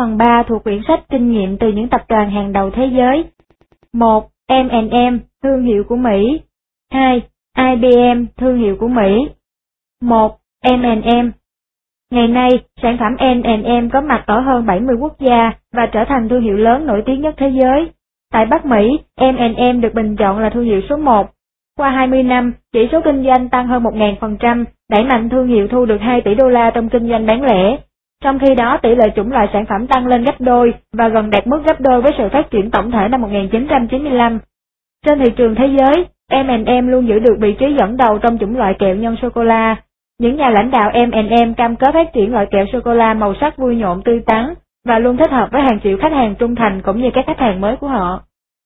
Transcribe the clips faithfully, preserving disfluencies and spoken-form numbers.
phần ba thuộc quyển sách kinh nghiệm từ những tập đoàn hàng đầu thế giới. một. em and em, thương hiệu của Mỹ. hai. i bê em, thương hiệu của Mỹ. một. em and em. Ngày nay, sản phẩm em and em có mặt ở hơn bảy mươi quốc gia và trở thành thương hiệu lớn nổi tiếng nhất thế giới. Tại Bắc Mỹ, em and em được bình chọn là thương hiệu số một. Qua hai mươi năm, chỉ số kinh doanh tăng hơn một nghìn phần trăm, đẩy mạnh thương hiệu thu được hai tỷ đô la trong kinh doanh bán lẻ. Trong khi đó, tỷ lệ chủng loại sản phẩm tăng lên gấp đôi và gần đạt mức gấp đôi với sự phát triển tổng thể năm một nghìn chín trăm chín mươi lăm. Trên thị trường thế giới, em and em luôn giữ được vị trí dẫn đầu trong chủng loại kẹo nhân sô-cô-la. Những nhà lãnh đạo em and em cam kết phát triển loại kẹo sô-cô-la màu sắc vui nhộn tươi tắn và luôn thích hợp với hàng triệu khách hàng trung thành cũng như các khách hàng mới của họ.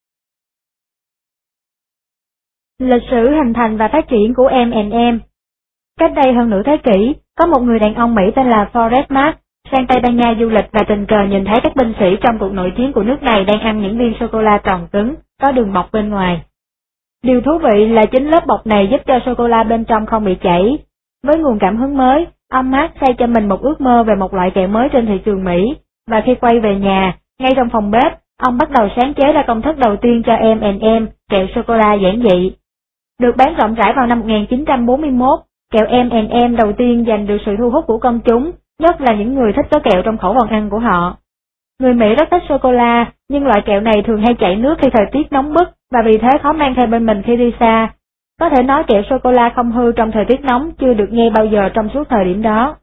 Lịch sử hình thành và phát triển của em and em. Cách đây hơn nửa thế kỷ, có một người đàn ông Mỹ tên là Forrest Marx sang Tây Ban Nha du lịch và tình cờ nhìn thấy các binh sĩ trong cuộc nội chiến của nước này đang ăn những viên sô-cô-la tròn cứng, có đường bọc bên ngoài. Điều thú vị là chính lớp bọc này giúp cho sô-cô-la bên trong không bị chảy. Với nguồn cảm hứng mới, ông Marx xây cho mình một ước mơ về một loại kẹo mới trên thị trường Mỹ, và khi quay về nhà, ngay trong phòng bếp, ông bắt đầu sáng chế ra công thức đầu tiên cho em and em, kẹo sô-cô-la giản dị. Được bán rộng rãi vào năm một nghìn chín trăm bốn mươi mốt, kẹo em and em đầu tiên giành được sự thu hút của công chúng, nhất là những người thích có kẹo trong khẩu phần ăn của họ. Người Mỹ rất thích sô-cô-la, nhưng loại kẹo này thường hay chảy nước khi thời tiết nóng bức và vì thế khó mang theo bên mình khi đi xa. Có thể nói kẹo sô-cô-la không hư trong thời tiết nóng chưa được nghe bao giờ trong suốt thời điểm đó.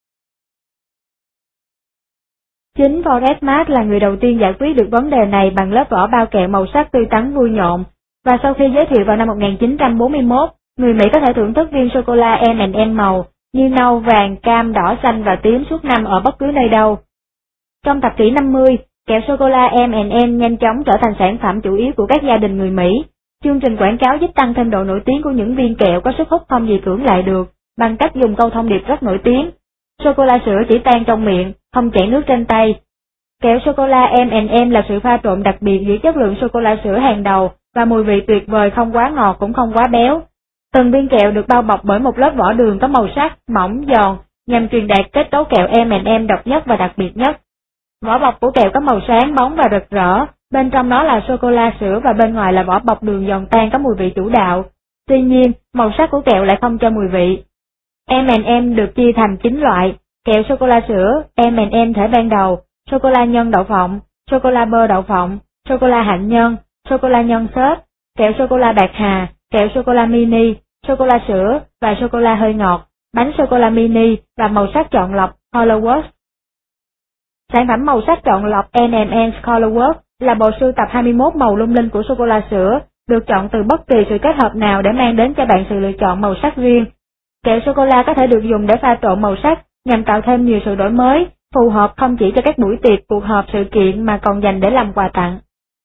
Chính Forrest Marx là người đầu tiên giải quyết được vấn đề này bằng lớp vỏ bao kẹo màu sắc tươi tắn vui nhộn, và sau khi giới thiệu vào năm một nghìn chín trăm bốn mươi mốt, người Mỹ có thể thưởng thức viên sô-cô-la em and em màu như nâu, vàng, cam, đỏ, xanh và tím suốt năm ở bất cứ nơi đâu. Trong thập kỷ năm mươi, kẹo sô-cô-la em and em nhanh chóng trở thành sản phẩm chủ yếu của các gia đình người Mỹ. Chương trình quảng cáo giúp tăng thêm độ nổi tiếng của những viên kẹo có sức hút không gì cưỡng lại được, bằng cách dùng câu thông điệp rất nổi tiếng. Sô-cô-la sữa chỉ tan trong miệng, không chảy nước trên tay. Kẹo sô-cô-la em and em là sự pha trộn đặc biệt giữa chất lượng sô-cô-la sữa hàng đầu và mùi vị tuyệt vời, không quá ngọt cũng không quá béo. Từng viên kẹo được bao bọc bởi một lớp vỏ đường có màu sắc, mỏng, giòn, nhằm truyền đạt kết cấu kẹo em and em độc nhất và đặc biệt nhất. Vỏ bọc của kẹo có màu sáng, bóng và rực rỡ, bên trong nó là sô-cô-la sữa và bên ngoài là vỏ bọc đường giòn tan có mùi vị chủ đạo. Tuy nhiên, màu sắc của kẹo lại không cho mùi vị. Em and em được chia thành chín loại: kẹo sô-cô-la sữa, em and em thể ban đầu, sô-cô-la nhân đậu phộng, sô-cô-la bơ đậu phộng, sô-cô-la hạnh nhân, sô-cô-la nhân xốp, kẹo sô-cô-la bạc hà, kẹo sô-cô-la mini, sô-cô-la sữa và sô-cô-la hơi ngọt, bánh sô-cô-la mini và màu sắc chọn lọc Colorworks. Sản phẩm màu sắc chọn lọc em and em Colorworks là bộ sưu tập hai mươi mốt màu lung linh của sô-cô-la sữa, được chọn từ bất kỳ sự kết hợp nào để mang đến cho bạn sự lựa chọn màu sắc riêng. Kẹo sô-cô-la có thể được dùng để pha trộn màu sắc nhằm tạo thêm nhiều sự đổi mới, phù hợp không chỉ cho các buổi tiệc, cuộc họp, sự kiện mà còn dành để làm quà tặng.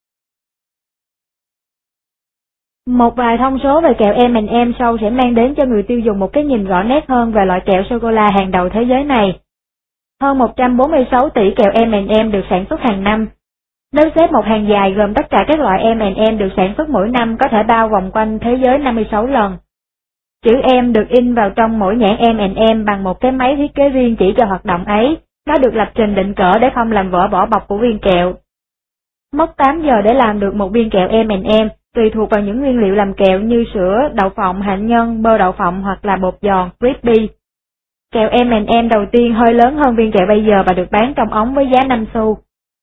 Một vài thông số về kẹo em and em sau sẽ mang đến cho người tiêu dùng một cái nhìn rõ nét hơn về loại kẹo sô-cô-la hàng đầu thế giới này. Hơn một trăm bốn mươi sáu tỷ kẹo em and em được sản xuất hàng năm. Nếu xếp một hàng dài gồm tất cả các loại em and em được sản xuất mỗi năm có thể bao vòng quanh thế giới năm mươi sáu lần. Chữ em được in vào trong mỗi nhãn em and em bằng một cái máy thiết kế riêng chỉ cho hoạt động ấy, nó được lập trình định cỡ để không làm vỡ vỏ bọc của viên kẹo. Mất tám giờ để làm được một viên kẹo em and em, tùy thuộc vào những nguyên liệu làm kẹo như sữa, đậu phộng, hạnh nhân, bơ đậu phộng hoặc là bột giòn, crispy. Kẹo em and em đầu tiên hơi lớn hơn viên kẹo bây giờ và được bán trong ống với giá năm xu.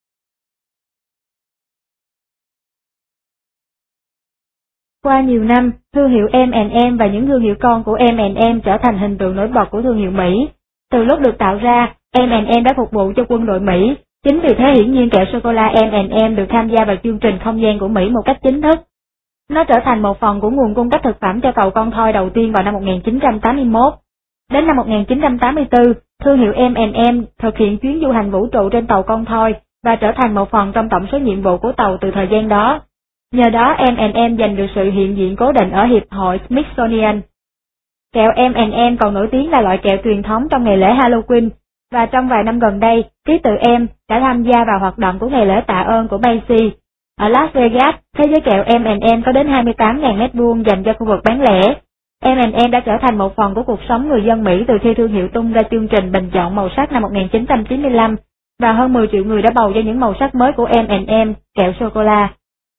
Qua nhiều năm, thương hiệu em and em và những thương hiệu con của em and em trở thành hình tượng nổi bật của thương hiệu Mỹ. Từ lúc được tạo ra, em and em đã phục vụ cho quân đội Mỹ. Chính vì thế hiển nhiên kẹo sô-cô-la em and em được tham gia vào chương trình không gian của Mỹ một cách chính thức. Nó trở thành một phần của nguồn cung cấp thực phẩm cho tàu con thoi đầu tiên vào năm một nghìn chín trăm tám mươi mốt. Đến năm một nghìn chín trăm tám mươi tư, thương hiệu em and em thực hiện chuyến du hành vũ trụ trên tàu con thoi và trở thành một phần trong tổng số nhiệm vụ của tàu từ thời gian đó. Nhờ đó em and em giành được sự hiện diện cố định ở Hiệp hội Smithsonian. Kẹo em and em còn nổi tiếng là loại kẹo truyền thống trong ngày lễ Halloween, và trong vài năm gần đây, ký tự em đã tham gia vào hoạt động của ngày lễ tạ ơn của Macy's. Ở Las Vegas, thế giới kẹo em and em có đến hai mươi tám nghìn mét vuông dành cho khu vực bán lẻ. Em and em đã trở thành một phần của cuộc sống người dân Mỹ từ khi thương hiệu tung ra chương trình bình chọn màu sắc năm một nghìn chín trăm chín mươi lăm, và hơn mười triệu người đã bầu cho những màu sắc mới của em and em, kẹo sô-cô-la.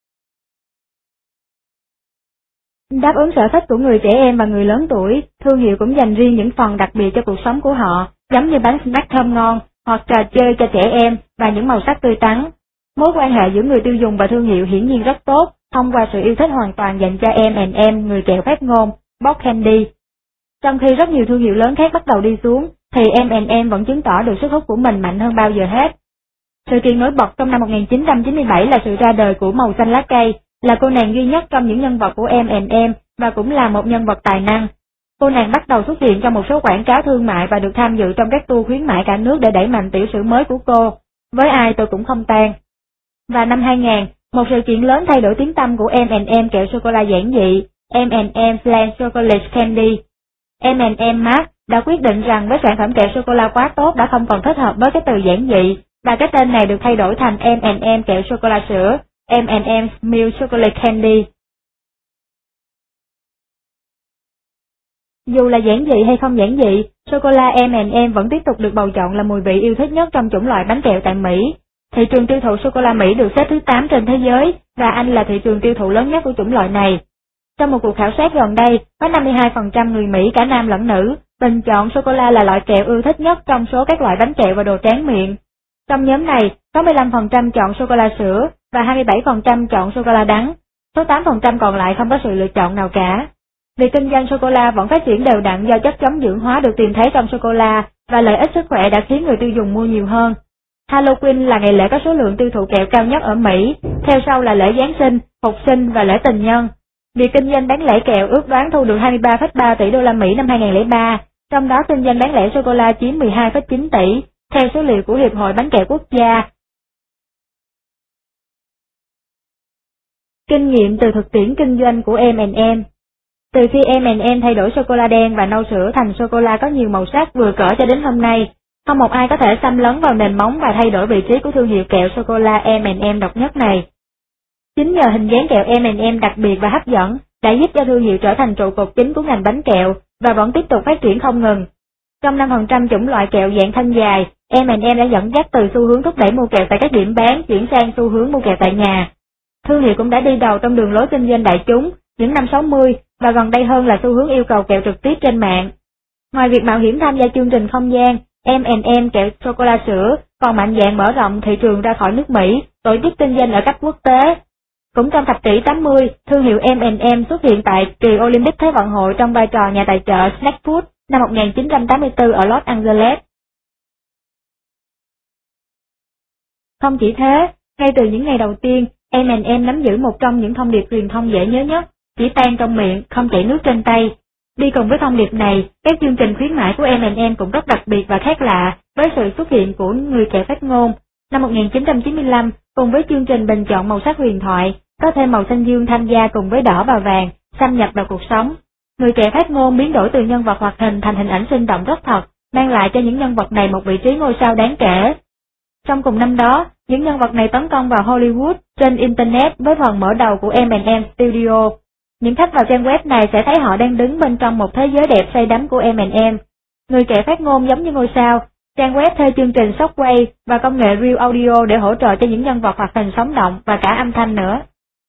Đáp ứng sở thích của người trẻ em và người lớn tuổi, thương hiệu cũng dành riêng những phần đặc biệt cho cuộc sống của họ, giống như bánh snack thơm ngon, hoặc trò chơi cho trẻ em và những màu sắc tươi tắn. Mối quan hệ giữa người tiêu dùng và thương hiệu hiển nhiên rất tốt, thông qua sự yêu thích hoàn toàn dành cho em and em, người kẹo phát ngôn, Box Candy. Trong khi rất nhiều thương hiệu lớn khác bắt đầu đi xuống, thì em and em vẫn chứng tỏ được sức hút của mình mạnh hơn bao giờ hết. Sự kiện nổi bật trong năm một nghìn chín trăm chín mươi bảy là sự ra đời của màu xanh lá cây, là cô nàng duy nhất trong những nhân vật của em and em và cũng là một nhân vật tài năng. Cô nàng bắt đầu xuất hiện trong một số quảng cáo thương mại và được tham dự trong các tour khuyến mại cả nước để đẩy mạnh tiểu sử mới của cô, với ai tôi cũng không tan. Và năm hai nghìn, một sự kiện lớn thay đổi tiếng tăm của em and em kẹo sô-cô-la giản dị, em and em Flan Chocolate Candy. em and em Mart đã quyết định rằng với sản phẩm kẹo sô-cô-la quá tốt đã không còn thích hợp với cái từ giản dị, và cái tên này được thay đổi thành em and em kẹo sô-cô-la sữa, em and em Milk Chocolate Candy. Dù là giản dị hay không giản dị, sô-cô-la em and em vẫn tiếp tục được bầu chọn là mùi vị yêu thích nhất trong chủng loại bánh kẹo tại Mỹ. Thị trường tiêu thụ sô-cô-la Mỹ được xếp thứ tám trên thế giới, và Anh là thị trường tiêu thụ lớn nhất của chủng loại này. Trong một cuộc khảo sát gần đây, có năm mươi hai phần trăm người Mỹ cả nam lẫn nữ bình chọn sô-cô-la là loại kẹo ưa thích nhất trong số các loại bánh kẹo và đồ tráng miệng. Trong nhóm này, có mười lăm phần trăm chọn sô-cô-la sữa và hai mươi bảy phần trăm chọn sô-cô-la đắng, số tám phần trăm còn lại không có sự lựa chọn nào cả. Việc kinh doanh sô-cô-la vẫn phát triển đều đặn do chất chống dưỡng hóa được tìm thấy trong sô-cô-la và lợi ích sức khỏe đã khiến người tiêu dùng mua nhiều hơn. Halloween là ngày lễ có số lượng tiêu thụ kẹo cao nhất ở Mỹ, theo sau là lễ Giáng sinh, Phục sinh và lễ tình nhân. Việc kinh doanh bán lẻ kẹo ước đoán thu được hai mươi ba phẩy ba tỷ đô la Mỹ năm hai nghìn không trăm lẻ ba, trong đó kinh doanh bán lẻ sô-cô-la chiếm mười hai phẩy chín tỷ, theo số liệu của Hiệp hội Bánh kẹo Quốc gia. Kinh nghiệm từ thực tiễn kinh doanh của em and em. Từ khi em and em thay đổi sô-cô-la đen và nâu sữa thành sô-cô-la có nhiều màu sắc vừa cỡ cho đến hôm nay, không một ai có thể xâm lấn vào nền móng và thay đổi vị trí của thương hiệu kẹo sô-cô-la em and em độc nhất này. Chính nhờ hình dáng kẹo em and em đặc biệt và hấp dẫn đã giúp cho thương hiệu trở thành trụ cột chính của ngành bánh kẹo và vẫn tiếp tục phát triển không ngừng. Trong năm phần trăm chủng loại kẹo dạng thanh dài, em and em đã dẫn dắt từ xu hướng thúc đẩy mua kẹo tại các điểm bán chuyển sang xu hướng mua kẹo tại nhà. Thương hiệu cũng đã đi đầu trong đường lối kinh doanh đại chúng những năm sáu mươi và gần đây hơn là xu hướng yêu cầu kẹo trực tiếp trên mạng. Ngoài việc mạo hiểm tham gia chương trình không gian, em and em kẹo sô-cô-la sữa còn mạnh dạn mở rộng thị trường ra khỏi nước Mỹ, tổ chức kinh doanh ở cấp quốc tế. Cũng trong thập kỷ tám mươi, thương hiệu em and em xuất hiện tại kỳ Olympic Thế vận hội trong vai trò nhà tài trợ Snack Food năm một nghìn chín trăm tám mươi tư ở Los Angeles. Không chỉ thế, ngay từ những ngày đầu tiên, em and em nắm giữ một trong những thông điệp truyền thông dễ nhớ nhất, chỉ tan trong miệng, không chảy nước trên tay. Đi cùng với thông điệp này, các chương trình khuyến mãi của em and em cũng rất đặc biệt và khác lạ, với sự xuất hiện của người kẹo phát ngôn. Năm một nghìn chín trăm chín mươi lăm, cùng với chương trình bình chọn màu sắc huyền thoại, có thêm màu xanh dương tham gia cùng với đỏ và vàng, xâm nhập vào cuộc sống. Người kẹo phát ngôn biến đổi từ nhân vật hoạt hình thành hình ảnh sinh động rất thật, mang lại cho những nhân vật này một vị trí ngôi sao đáng kể. Trong cùng năm đó, những nhân vật này tấn công vào Hollywood trên Internet với phần mở đầu của em and em Studio. Những khách vào trang web này sẽ thấy họ đang đứng bên trong một thế giới đẹp say đắm của em and em. Người kẹo phát ngôn giống như ngôi sao, trang web thuê chương trình Shockwave và công nghệ Real Audio để hỗ trợ cho những nhân vật hoạt hình sống động và cả âm thanh nữa.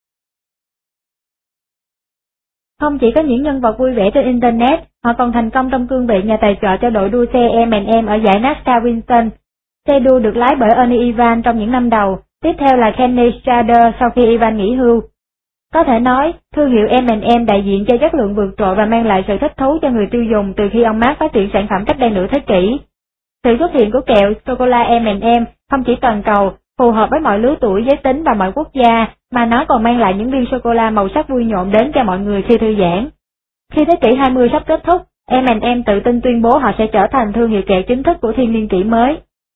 Không chỉ có những nhân vật vui vẻ trên Internet, họ còn thành công trong cương vị nhà tài trợ cho đội đua xe em and em ở giải NASCAR Winston. Xe đua được lái bởi Ernie Ivan trong những năm đầu, tiếp theo là Kenny Strader sau khi Ivan nghỉ hưu. Có thể nói, thương hiệu em and em đại diện cho chất lượng vượt trội và mang lại sự thích thú cho người tiêu dùng từ khi ông Mart phát triển sản phẩm cách đây nửa thế kỷ. Sự xuất hiện của kẹo sô-cô-la em and em không chỉ toàn cầu, phù hợp với mọi lứa tuổi, giới tính và mọi quốc gia, mà nó còn mang lại những viên sô-cô-la màu sắc vui nhộn đến cho mọi người khi thư giãn. Khi thế kỷ hai mươi sắp kết thúc, em and em tự tin tuyên bố họ sẽ trở thành thương hiệu kẹo chính thức của thiên niên kỷ mới.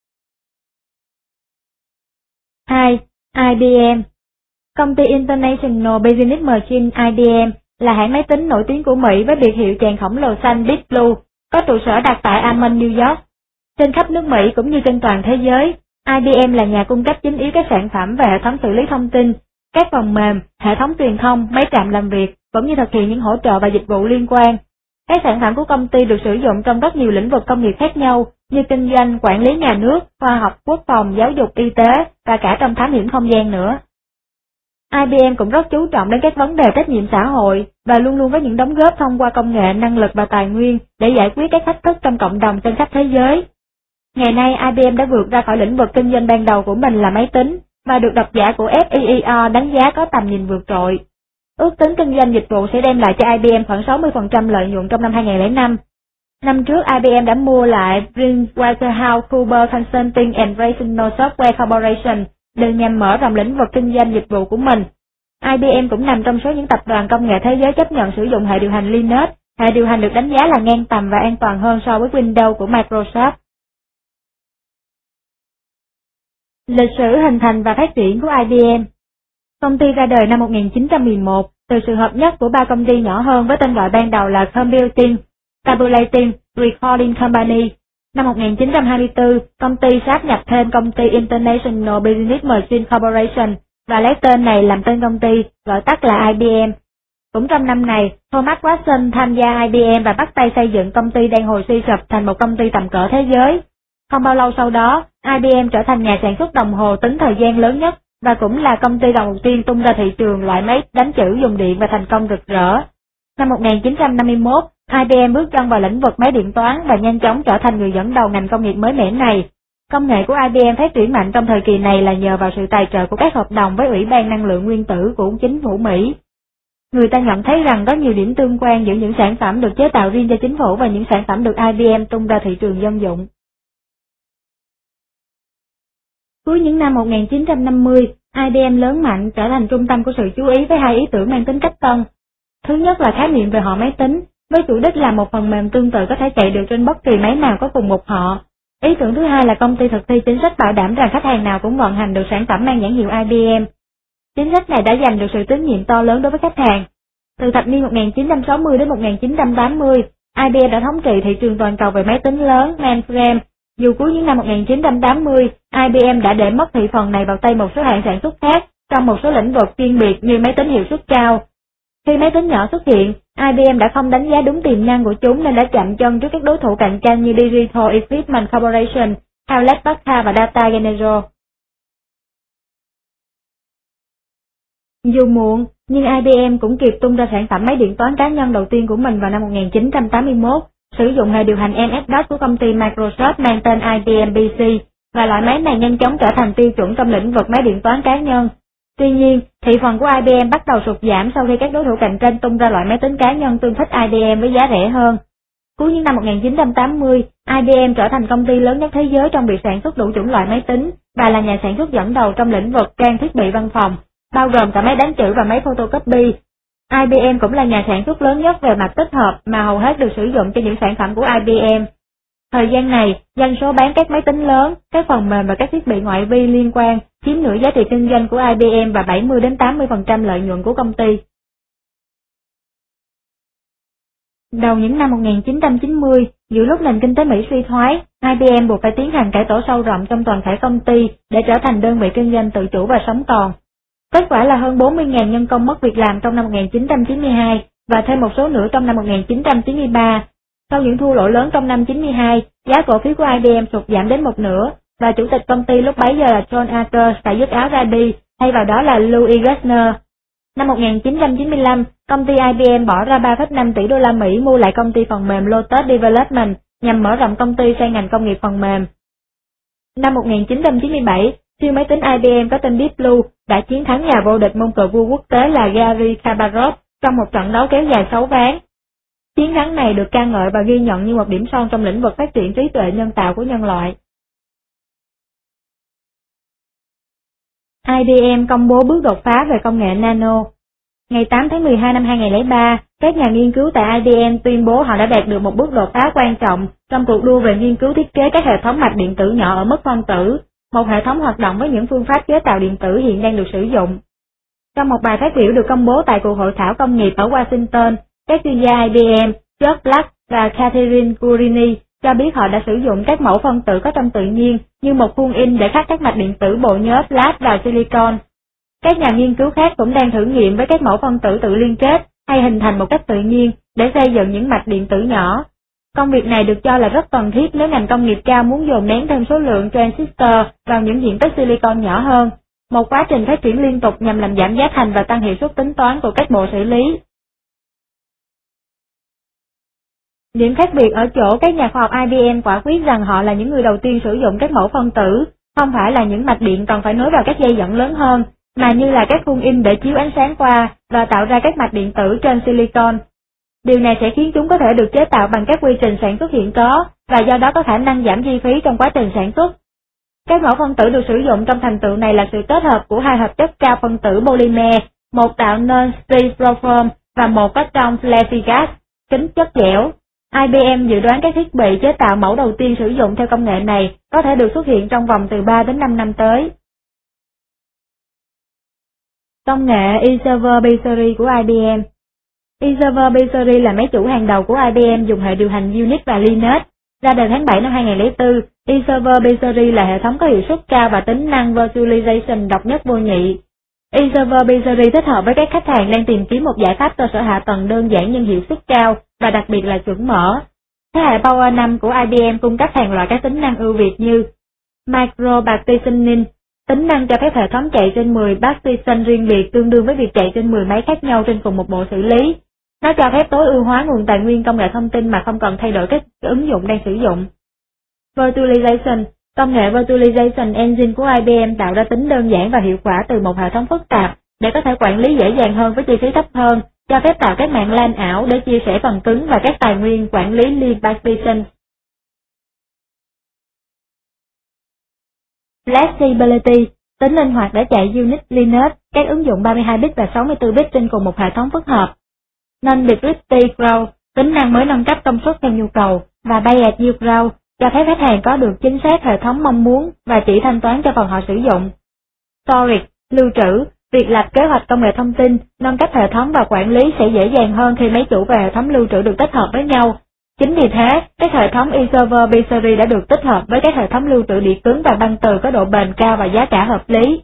hai. i bê em. Công ty International Business Machine I B M là hãng máy tính nổi tiếng của Mỹ với biệt hiệu chàng khổng lồ xanh Deep Blue, có trụ sở đặt tại Amman, New York. Trên khắp nước Mỹ cũng như trên toàn thế giới, I B M là nhà cung cấp chính yếu các sản phẩm và hệ thống xử lý thông tin, các phần mềm, hệ thống truyền thông, máy trạm làm việc, cũng như thực hiện những hỗ trợ và dịch vụ liên quan. Các sản phẩm của công ty được sử dụng trong rất nhiều lĩnh vực công nghiệp khác nhau, như kinh doanh, quản lý nhà nước, khoa học, quốc phòng, giáo dục, y tế và cả trong thám hiểm không gian nữa. I B M cũng rất chú trọng đến các vấn đề trách nhiệm xã hội và luôn luôn có những đóng góp thông qua công nghệ, năng lực và tài nguyên để giải quyết các thách thức trong cộng đồng trên khắp thế giới. Ngày nay, I B M đã vượt ra khỏi lĩnh vực kinh doanh ban đầu của mình là máy tính và được độc giả của F E E R đánh giá có tầm nhìn vượt trội. Ước tính kinh doanh dịch vụ sẽ đem lại cho I B M khoảng sáu mươi phần trăm lợi nhuận trong năm hai nghìn không trăm lẻ năm. Năm trước, I B M đã mua lại PricewaterhouseCoopers Consulting and Rational Software Corporation đều nhằm mở rộng lĩnh vực kinh doanh dịch vụ của mình. I B M cũng nằm trong số những tập đoàn công nghệ thế giới chấp nhận sử dụng hệ điều hành Linux, hệ điều hành được đánh giá là ngang tầm và an toàn hơn so với Windows của Microsoft. Lịch sử hình thành và phát triển của I B M. Công ty ra đời năm một nghìn chín trăm mười một từ sự hợp nhất của ba công ty nhỏ hơn với tên gọi ban đầu là Computing, Tabulating, Recording Company. Năm một nghìn chín trăm hai mươi tư, công ty sáp nhập thêm công ty International Business Machine Corporation và lấy tên này làm tên công ty, gọi tắt là I B M. Cũng trong năm này, Thomas Watson tham gia I B M và bắt tay xây dựng công ty đang hồi suy sụp thành một công ty tầm cỡ thế giới. Không bao lâu sau đó, I B M trở thành nhà sản xuất đồng hồ tính thời gian lớn nhất và cũng là công ty đầu tiên tung ra thị trường loại máy đánh chữ dùng điện và thành công rực rỡ. Năm một nghìn chín trăm năm mươi mốt, I B M bước chân vào lĩnh vực máy điện toán và nhanh chóng trở thành người dẫn đầu ngành công nghiệp mới mẻ này. Công nghệ của I B M phát triển mạnh trong thời kỳ này là nhờ vào sự tài trợ của các hợp đồng với Ủy ban Năng lượng Nguyên tử của chính phủ Mỹ. Người ta nhận thấy rằng có nhiều điểm tương quan giữa những sản phẩm được chế tạo riêng cho chính phủ và những sản phẩm được I B M tung ra thị trường dân dụng. Cuối những năm một nghìn chín trăm năm mươi, I B M lớn mạnh trở thành trung tâm của sự chú ý với hai ý tưởng mang tính cách tân. Thứ nhất là khái niệm về họ máy tính, với chủ đích là một phần mềm tương tự có thể chạy được trên bất kỳ máy nào có cùng một họ. Ý tưởng thứ hai là công ty thực thi chính sách bảo đảm rằng khách hàng nào cũng vận hành được sản phẩm mang nhãn hiệu I B M. Chính sách này đã giành được sự tín nhiệm to lớn đối với khách hàng. Từ thập niên một nghìn chín trăm sáu mươi đến một nghìn chín trăm tám mươi, I B M đã thống trị thị trường toàn cầu về máy tính lớn, mainframe. Dù cuối những năm một nghìn chín trăm tám mươi, I B M đã để mất thị phần này vào tay một số hãng sản xuất khác trong một số lĩnh vực chuyên biệt như máy tính hiệu suất cao. Khi máy tính nhỏ xuất hiện, I B M đã không đánh giá đúng tiềm năng của chúng nên đã chạm chân trước các đối thủ cạnh tranh như Digital Equipment Corporation, Hewlett Packard và Data General. Dù muộn, nhưng I B M cũng kịp tung ra sản phẩm máy điện toán cá nhân đầu tiên của mình vào năm một nghìn chín trăm tám mươi mốt, sử dụng hệ điều hành M S DOS của công ty Microsoft mang tên I B M P C, và loại máy này nhanh chóng trở thành tiêu chuẩn trong lĩnh vực máy điện toán cá nhân. Tuy nhiên, thị phần của I B M bắt đầu sụt giảm sau khi các đối thủ cạnh tranh tung ra loại máy tính cá nhân tương thích I B M với giá rẻ hơn. Cuối những năm một nghìn chín trăm tám mươi, I B M trở thành công ty lớn nhất thế giới trong việc sản xuất đủ chủng loại máy tính và là nhà sản xuất dẫn đầu trong lĩnh vực trang thiết bị văn phòng, bao gồm cả máy đánh chữ và máy photocopy. I B M cũng là nhà sản xuất lớn nhất về mặt tích hợp mà hầu hết được sử dụng cho những sản phẩm của I B M. Thời gian này, doanh số bán các máy tính lớn, các phần mềm và các thiết bị ngoại vi liên quan chiếm nửa giá trị kinh doanh của I B M và bảy mươi đến tám mươi phần trăm lợi nhuận của công ty. Đầu những năm một nghìn chín trăm chín mươi, giữa lúc nền kinh tế Mỹ suy thoái, I B M buộc phải tiến hành cải tổ sâu rộng trong toàn thể công ty để trở thành đơn vị kinh doanh tự chủ và sống còn. Kết quả là hơn bốn mươi nghìn nhân công mất việc làm trong năm một nghìn chín trăm chín mươi hai và thêm một số nữa trong năm một nghìn chín trăm chín mươi ba. Sau những thua lỗ lớn trong năm chín mươi hai, giá cổ phiếu của I B M sụt giảm đến một nửa, và chủ tịch công ty lúc bấy giờ là John Akers phải dứt áo ra đi, thay vào đó là Louis Gerstner. Năm một nghìn chín trăm chín mươi lăm, công ty I B M bỏ ra ba phẩy năm tỷ đô la Mỹ mua lại công ty phần mềm Lotus Development nhằm mở rộng công ty sang ngành công nghiệp phần mềm. Năm một nghìn chín trăm chín mươi bảy, siêu máy tính I B M có tên Deep Blue đã chiến thắng nhà vô địch môn cờ vua quốc tế là Garry Kasparov trong một trận đấu kéo dài sáu ván. Chiến thắng này được ca ngợi và ghi nhận như một điểm son trong lĩnh vực phát triển trí tuệ nhân tạo của nhân loại. I B M công bố bước đột phá về công nghệ nano. Ngày tám tháng mười hai năm hai nghìn không trăm lẻ ba, các nhà nghiên cứu tại I B M tuyên bố họ đã đạt được một bước đột phá quan trọng trong cuộc đua về nghiên cứu thiết kế các hệ thống mạch điện tử nhỏ ở mức phân tử, một hệ thống hoạt động với những phương pháp chế tạo điện tử hiện đang được sử dụng. Trong một bài phát biểu được công bố tại cuộc hội thảo công nghiệp ở Washington, các chuyên gia I B M, George Black và Catherine Gurini cho biết họ đã sử dụng các mẫu phân tử có trong tự nhiên như một khuôn in để khắc các mạch điện tử bộ nhớ flash vào silicon. Các nhà nghiên cứu khác cũng đang thử nghiệm với các mẫu phân tử tự liên kết hay hình thành một cách tự nhiên để xây dựng những mạch điện tử nhỏ. Công việc này được cho là rất cần thiết nếu ngành công nghiệp cao muốn dồn nén thêm số lượng transistor vào những diện tích silicon nhỏ hơn, một quá trình phát triển liên tục nhằm làm giảm giá thành và tăng hiệu suất tính toán của các bộ xử lý. Điểm khác biệt ở chỗ các nhà khoa học I B M quả quyết rằng họ là những người đầu tiên sử dụng các mẫu phân tử, không phải là những mạch điện còn phải nối vào các dây dẫn lớn hơn, mà như là các khung in để chiếu ánh sáng qua và tạo ra các mạch điện tử trên silicon. Điều này sẽ khiến chúng có thể được chế tạo bằng các quy trình sản xuất hiện có, và do đó có khả năng giảm chi phí trong quá trình sản xuất. Các mẫu phân tử được sử dụng trong thành tựu này là sự kết hợp của hai hợp chất cao phân tử polymer, một tạo nên styrofoam và một có trong plexiglass, kính chất dẻo. I B M dự đoán các thiết bị chế tạo mẫu đầu tiên sử dụng theo công nghệ này có thể được xuất hiện trong vòng từ ba đến năm năm tới. Công nghệ eServer B-Series của I B M. eServer B-Series là máy chủ hàng đầu của I B M dùng hệ điều hành Unix và Linux. Ra đời tháng bảy năm hai nghìn không trăm lẻ bốn, eServer B-Series là hệ thống có hiệu suất cao và tính năng virtualization độc nhất vô nhị. eServer B-Series thích hợp với các khách hàng đang tìm kiếm một giải pháp cơ sở hạ tầng đơn giản nhưng hiệu suất cao và đặc biệt là chuẩn mở. Thế hệ Power năm của I B M cung cấp hàng loạt các tính năng ưu việt như Micro Partitioning, tính năng cho phép hệ thống chạy trên mười partition riêng biệt tương đương với việc chạy trên mười máy khác nhau trên cùng một bộ xử lý. Nó cho phép tối ưu hóa nguồn tài nguyên công nghệ thông tin mà không cần thay đổi các ứng dụng đang sử dụng. Virtualization, công nghệ Virtualization Engine của I B M tạo ra tính đơn giản và hiệu quả từ một hệ thống phức tạp để có thể quản lý dễ dàng hơn với chi phí thấp hơn, cho phép tạo các mạng LAN ảo để chia sẻ phần cứng và các tài nguyên quản lý liên partition. Flexibility, tính linh hoạt để chạy Unix, Linux, các ứng dụng ba mươi hai bit và sáu mươi tư bit trên cùng một hệ thống phức hợp. Non-Descriptive Growth, tính năng mới nâng cấp công suất theo nhu cầu, và Pay-as-you Growth, cho phép khách hàng có được chính xác hệ thống mong muốn và chỉ thanh toán cho phần họ sử dụng. Storage, lưu trữ, việc lập kế hoạch công nghệ thông tin, nâng cấp hệ thống và quản lý sẽ dễ dàng hơn khi máy chủ và hệ thống lưu trữ được tích hợp với nhau. Chính vì thế, các hệ thống eServer B-Series đã được tích hợp với các hệ thống lưu trữ đĩa cứng và băng từ có độ bền cao và giá cả hợp lý.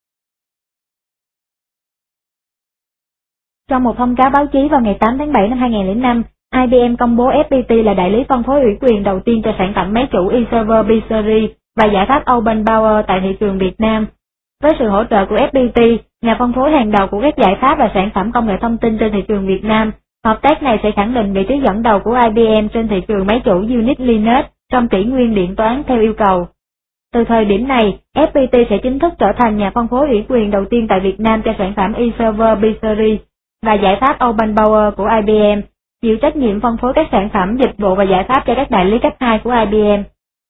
Trong một thông cáo báo chí vào ngày tám tháng bảy năm hai nghìn không trăm lẻ năm, I B M công bố ép pê tê là đại lý phân phối ủy quyền đầu tiên cho sản phẩm máy chủ eServer B-Series và giải pháp Open Power tại thị trường Việt Nam. Với sự hỗ trợ của ép pê tê, nhà phân phối hàng đầu của các giải pháp và sản phẩm công nghệ thông tin trên thị trường Việt Nam, hợp tác này sẽ khẳng định vị trí dẫn đầu của I B M trên thị trường máy chủ Unix Linux trong kỷ nguyên điện toán theo yêu cầu. Từ thời điểm này, ép pê tê sẽ chính thức trở thành nhà phân phối ủy quyền đầu tiên tại Việt Nam cho sản phẩm eServer B-Series và giải pháp Open Power của I B M, chịu trách nhiệm phân phối các sản phẩm, dịch vụ và giải pháp cho các đại lý cấp hai của I B M.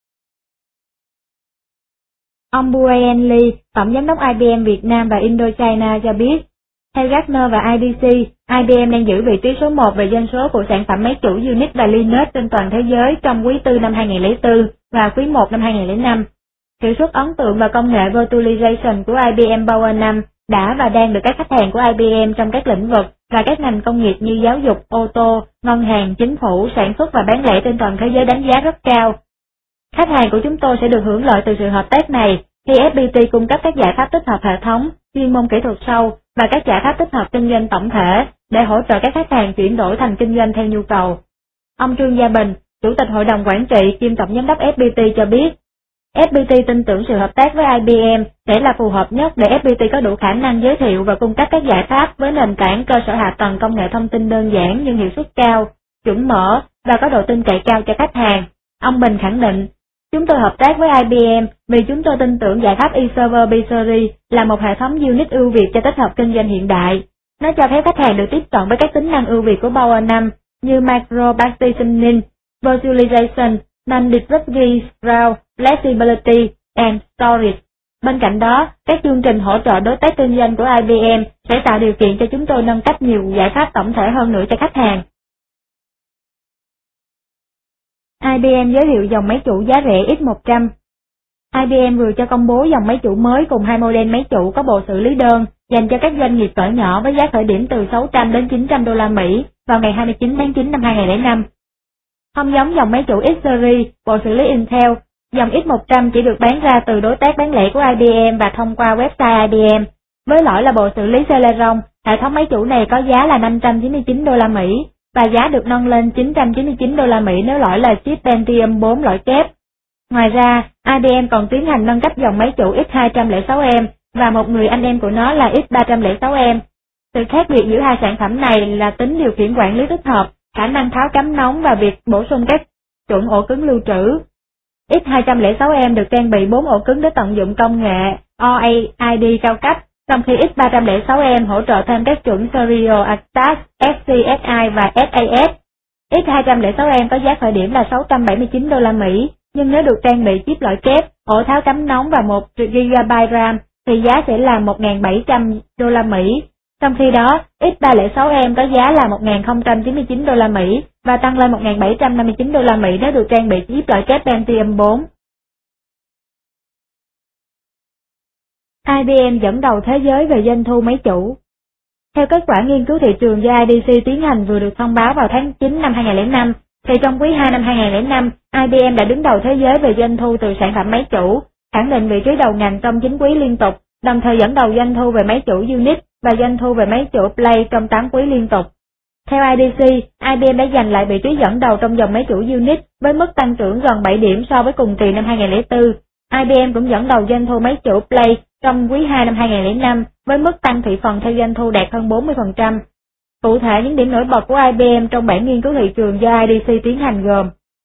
Ông Brian Lee, Tổng Giám đốc I B M Việt Nam và Indochina cho biết, theo Gartner và I D C, I B M đang giữ vị trí số một về doanh số của sản phẩm máy chủ Unix và Linux trên toàn thế giới trong quý tư năm hai nghìn không trăm lẻ bốn và quý một năm hai nghìn không trăm lẻ năm. Hiệu suất ấn tượng và công nghệ virtualization của I B M Power năm đã và đang được các khách hàng của I B M trong các lĩnh vực và các ngành công nghiệp như giáo dục, ô tô, ngân hàng, chính phủ, sản xuất và bán lẻ trên toàn thế giới đánh giá rất cao. Khách hàng của chúng tôi sẽ được hưởng lợi từ sự hợp tác này khi ép pê tê cung cấp các giải pháp tích hợp hệ thống, chuyên môn kỹ thuật sâu và các giải pháp tích hợp kinh doanh tổng thể để hỗ trợ các khách hàng chuyển đổi thành kinh doanh theo nhu cầu. Ông Trương Gia Bình, Chủ tịch Hội đồng Quản trị kiêm Tổng Giám đốc ép pê tê cho biết, ép pê tê tin tưởng sự hợp tác với I B M sẽ là phù hợp nhất để ép pê tê có đủ khả năng giới thiệu và cung cấp các giải pháp với nền tảng cơ sở hạ tầng công nghệ thông tin đơn giản nhưng hiệu suất cao, chuẩn mở và có độ tin cậy cao cho khách hàng. Ông Bình khẳng định, chúng tôi hợp tác với I B M vì chúng tôi tin tưởng giải pháp eServer B-Series là một hệ thống Unix ưu việt cho tích hợp kinh doanh hiện đại. Nó cho phép khách hàng được tiếp cận với các tính năng ưu việt của Power năm như Micro Partitioning, Virtualization, Non-Descriptive Growth, Flexibility and Storage. Bên cạnh đó, các chương trình hỗ trợ đối tác kinh doanh của I B M sẽ tạo điều kiện cho chúng tôi nâng cấp nhiều giải pháp tổng thể hơn nữa cho khách hàng. I B M giới thiệu dòng máy chủ giá rẻ X một trăm. I B M vừa cho công bố dòng máy chủ mới cùng hai model máy chủ có bộ xử lý đơn dành cho các doanh nghiệp cỡ nhỏ với giá khởi điểm từ sáu trăm đến chín trăm đô la Mỹ vào ngày hai mươi chín tháng chín năm hai nghìn không trăm lẻ năm. Không giống dòng máy chủ X-Series, bộ xử lý Intel, dòng X một trăm chỉ được bán ra từ đối tác bán lẻ của I B M và thông qua website I B M. Với lõi là bộ xử lý Celeron, hệ thống máy chủ này có giá là năm trăm chín mươi chín đô la Mỹ. và giá được nâng lên chín trăm chín mươi chín đô la Mỹ nếu loại là chip Pentium bốn loại kép. Ngoài ra, i bê em còn tiến hành nâng cấp dòng máy chủ X hai không sáu M và một người anh em của nó là X ba không sáu M. Sự khác biệt giữa hai sản phẩm này là tính điều khiển quản lý tích hợp, khả năng tháo cắm nóng và việc bổ sung các chuẩn ổ cứng lưu trữ. X hai không sáu M được trang bị bốn ổ cứng để tận dụng công nghệ O A I D cao cấp, trong khi X ba không sáu M hỗ trợ thêm các chuẩn Serial A T A S, S C S I và S A S. X hai không sáu M có giá khởi điểm là sáu trăm bảy mươi chín đô la Mỹ, nhưng nếu được trang bị chip loại kép, ổ tháo cắm nóng và một gi-ga-bai RAM thì giá sẽ là một nghìn bảy trăm đô la Mỹ. Trong khi đó, X ba không sáu M có giá là một nghìn không trăm chín mươi chín đô la Mỹ và tăng lên một nghìn bảy trăm năm mươi chín đô la Mỹ nếu được trang bị chip loại kép Pentium bốn. i bê em dẫn đầu thế giới về doanh thu máy chủ. Theo kết quả nghiên cứu thị trường do i đê xê tiến hành vừa được thông báo vào tháng chín năm hai nghìn không trăm lẻ năm, thì trong quý hai năm hai nghìn không trăm lẻ năm, i bê em đã đứng đầu thế giới về doanh thu từ sản phẩm máy chủ, khẳng định vị trí đầu ngành trong chín quý liên tục, đồng thời dẫn đầu doanh thu về máy chủ Unix và doanh thu về máy chủ Play trong tám quý liên tục. Theo i đê xê, i bê em đã giành lại vị trí dẫn đầu trong dòng máy chủ Unix với mức tăng trưởng gần bảy điểm so với cùng kỳ năm hai nghìn không trăm lẻ bốn. i bê em cũng dẫn đầu doanh thu máy chủ Play trong quý hai năm hai nghìn không trăm lẻ năm với mức tăng thị phần theo doanh thu đạt hơn bốn mươi phần trăm. Cụ thể, những điểm nổi bật của i bê em trong bản nghiên cứu thị trường do i đê xê tiến hành gồm: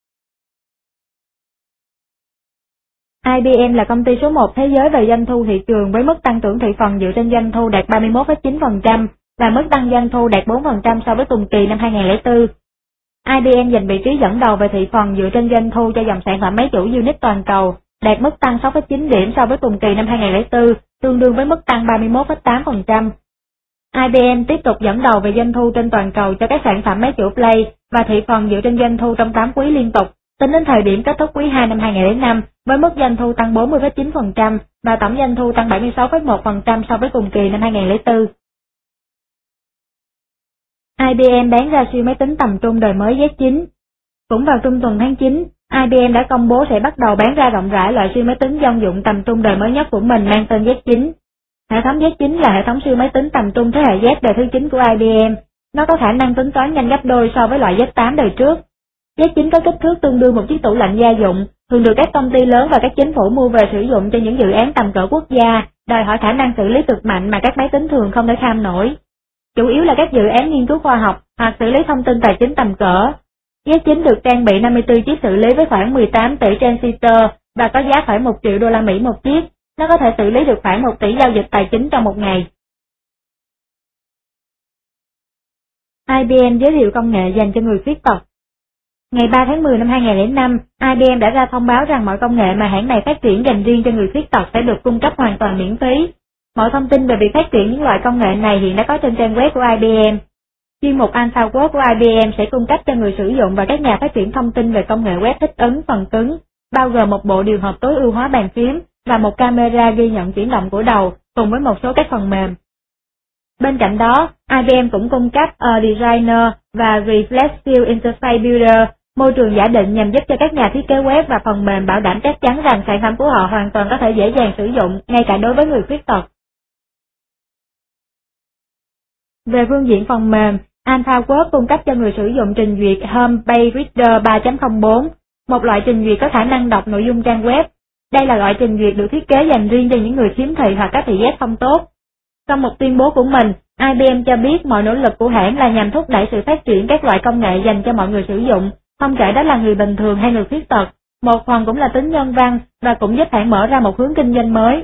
i bê em là công ty số một thế giới về doanh thu thị trường với mức tăng trưởng thị phần dựa trên doanh thu đạt ba mươi mốt phẩy chín phần trăm và mức tăng doanh thu đạt bốn phần trăm so với cùng kỳ năm hai nghìn không trăm lẻ bốn. i bê em giành vị trí dẫn đầu về thị phần dựa trên doanh thu cho dòng sản phẩm máy chủ Unix toàn cầu, đạt mức tăng sáu phẩy chín điểm so với cùng kỳ năm hai nghìn không trăm lẻ bốn, tương đương với mức tăng ba mươi mốt phẩy tám phần trăm. i bê em tiếp tục dẫn đầu về doanh thu trên toàn cầu cho các sản phẩm máy chủ Play và thị phần dựa trên doanh thu trong tám quý liên tục, tính đến thời điểm kết thúc quý hai năm hai nghìn không trăm lẻ năm với mức doanh thu tăng bốn mươi phẩy chín phần trăm và tổng doanh thu tăng bảy mươi sáu phẩy một phần trăm so với cùng kỳ năm hai nghìn không trăm lẻ bốn. i bê em bán ra siêu máy tính tầm trung đời mới Z chín. Cũng vào trung tuần tháng chín, i bê em đã công bố sẽ bắt đầu bán ra rộng rãi loại siêu máy tính dân dụng tầm trung đời mới nhất của mình mang tên Z chín. Hệ thống Z chín là hệ thống siêu máy tính tầm trung thế hệ Z đời thứ chín của i bê em. Nó có khả năng tính toán nhanh gấp đôi so với loại Z tám đời trước. Z chín có kích thước tương đương một chiếc tủ lạnh gia dụng, thường được các công ty lớn và các chính phủ mua về sử dụng cho những dự án tầm cỡ quốc gia, đòi hỏi khả năng xử lý cực mạnh mà các máy tính thường không thể kham nổi. Chủ yếu là các dự án nghiên cứu khoa học hoặc xử lý thông tin tài chính tầm cỡ. Z chín được trang bị năm mươi tư chiếc xử lý với khoảng mười tám tỷ transistor và có giá khoảng một triệu đô la Mỹ một chiếc. Nó có thể xử lý được khoảng một tỷ giao dịch tài chính trong một ngày. i bê em giới thiệu công nghệ dành cho người khuyết tật. Ngày ba tháng mười năm hai nghìn không trăm lẻ năm, i bê em đã ra thông báo rằng mọi công nghệ mà hãng này phát triển dành riêng cho người khuyết tật sẽ được cung cấp hoàn toàn miễn phí. Mọi thông tin về việc phát triển những loại công nghệ này hiện đã có trên trang web của i bê em. Chuyên mục AlphaWorld của i bê em sẽ cung cấp cho người sử dụng và các nhà phát triển thông tin về công nghệ web thích ứng phần cứng, bao gồm một bộ điều hợp tối ưu hóa bàn phím và một camera ghi nhận chuyển động của đầu, cùng với một số các phần mềm. Bên cạnh đó, i bê em cũng cung cấp A Designer và Reflexive Interface Builder, môi trường giả định nhằm giúp cho các nhà thiết kế web và phần mềm bảo đảm chắc chắn rằng sản phẩm của họ hoàn toàn có thể dễ dàng sử dụng, ngay cả đối với người khuyết tật. Về phương diện phần mềm, AlphaWorld cung cấp cho người sử dụng trình duyệt Home Page Reader ba chấm không bốn, một loại trình duyệt có khả năng đọc nội dung trang web. Đây là loại trình duyệt được thiết kế dành riêng cho những người khiếm thị hoặc có thị giác không tốt. Trong một tuyên bố của mình, i bê em cho biết mọi nỗ lực của hãng là nhằm thúc đẩy sự phát triển các loại công nghệ dành cho mọi người sử dụng, không kể đó là người bình thường hay người khuyết tật, một phần cũng là tính nhân văn và cũng giúp hãng mở ra một hướng kinh doanh mới.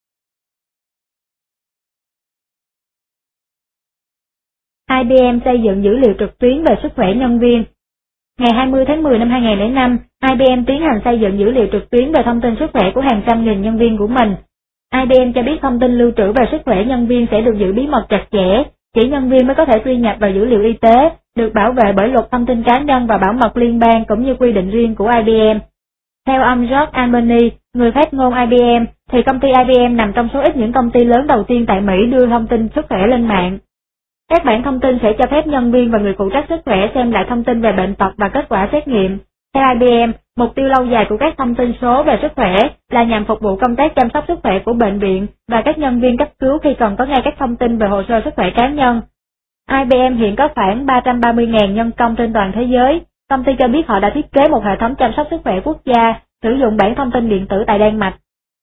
i bê em xây dựng dữ liệu trực tuyến về sức khỏe nhân viên. Ngày hai mươi tháng mười năm hai nghìn không trăm lẻ năm, i bê em tiến hành xây dựng dữ liệu trực tuyến về thông tin sức khỏe của hàng trăm nghìn nhân viên của mình. i bê em cho biết thông tin lưu trữ về sức khỏe nhân viên sẽ được giữ bí mật chặt chẽ, chỉ nhân viên mới có thể truy nhập vào dữ liệu y tế, được bảo vệ bởi luật thông tin cá nhân và bảo mật liên bang cũng như quy định riêng của i bê em. Theo ông George Albany, người phát ngôn i bê em, thì công ty i bê em nằm trong số ít những công ty lớn đầu tiên tại Mỹ đưa thông tin sức khỏe lên mạng. Các bản thông tin sẽ cho phép nhân viên và người phụ trách sức khỏe xem lại thông tin về bệnh tật và kết quả xét nghiệm. Theo i bê em, mục tiêu lâu dài của các thông tin số về sức khỏe là nhằm phục vụ công tác chăm sóc sức khỏe của bệnh viện và các nhân viên cấp cứu khi cần có ngay các thông tin về hồ sơ sức khỏe cá nhân. I B M hiện có khoảng ba trăm ba mươi nghìn nhân công trên toàn thế giới. Công ty cho biết họ đã thiết kế một hệ thống chăm sóc sức khỏe quốc gia, sử dụng bản thông tin điện tử tại Đan Mạch.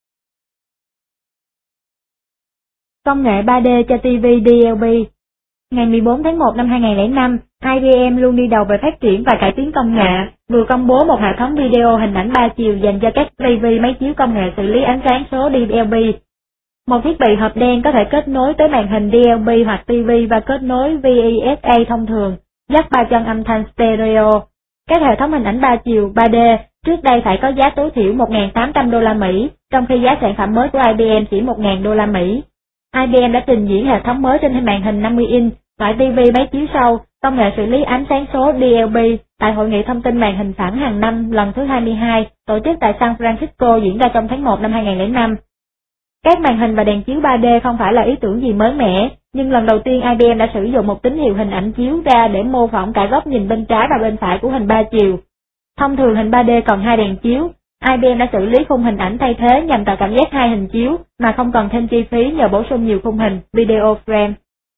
Công nghệ ba D cho ti vi D L B. Ngày mười bốn tháng một năm hai nghìn không trăm lẻ năm, I B M luôn đi đầu về phát triển và cải tiến công nghệ, vừa công bố một hệ thống video hình ảnh ba chiều dành cho các ti vi máy chiếu công nghệ xử lý ánh sáng số D L B. Một thiết bị hộp đen có thể kết nối tới màn hình D L B hoặc ti vi và kết nối V I S A thông thường, dắt ba chân âm thanh stereo. Các hệ thống hình ảnh ba chiều ba D trước đây phải có giá tối thiểu một nghìn tám trăm đô la Mỹ, trong khi giá sản phẩm mới của I B M chỉ một nghìn đô la Mỹ. I B M đã trình diễn hệ thống mới trên màn hình năm mươi inch, loại ti vi máy chiếu sâu, công nghệ xử lý ánh sáng số D L B tại Hội nghị thông tin màn hình phẳng hàng năm lần thứ hai mươi hai, tổ chức tại San Francisco diễn ra trong tháng một năm hai nghìn không trăm lẻ năm. Các màn hình và đèn chiếu ba D không phải là ý tưởng gì mới mẻ, nhưng lần đầu tiên I B M đã sử dụng một tín hiệu hình ảnh chiếu ra để mô phỏng cả góc nhìn bên trái và bên phải của hình ba chiều. Thông thường hình ba D còn hai đèn chiếu, I B M đã xử lý khung hình ảnh thay thế nhằm tạo cảm giác hai hình chiếu mà không cần thêm chi phí nhờ bổ sung nhiều khung hình, video frame.